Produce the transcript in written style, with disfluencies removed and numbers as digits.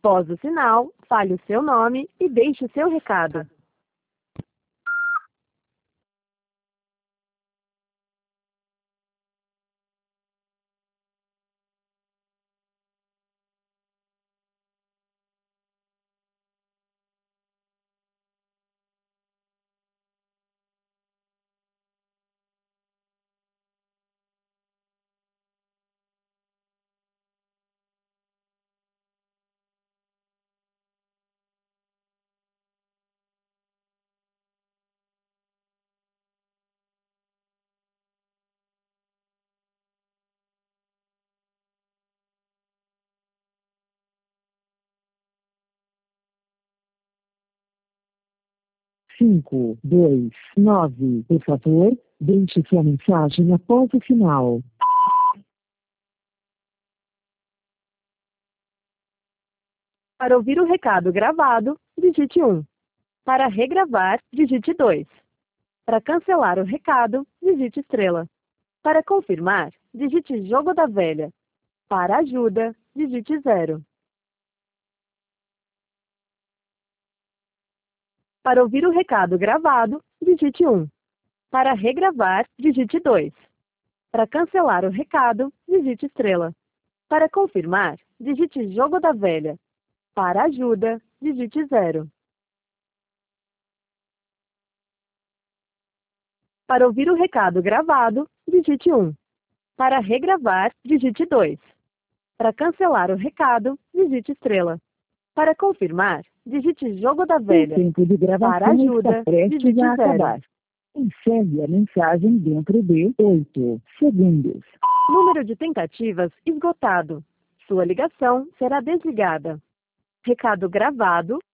Após o sinal, fale o seu nome e deixe o seu recado. Cinco, dois, nove. Por favor, deixe sua mensagem após o sinal. Para ouvir o recado gravado, digite 1. Para regravar, digite 2. Para cancelar o recado, digite estrela. Para confirmar, digite jogo da velha. Para ajuda, digite 0. Para ouvir o recado gravado, digite 1. Para regravar, digite 2. Para cancelar o recado, digite estrela. Para confirmar, digite jogo da velha. Para ajuda, digite 0. Para ouvir o recado gravado, digite 1. Para regravar, digite 2. Para cancelar o recado, digite estrela. Para confirmar, digite jogo da O velha. tempo de Para gravação ajuda, está prestes digite a 0. acabar. Encerre a mensagem dentro de 8 segundos. Número de tentativas esgotado. Sua ligação será desligada. Recado gravado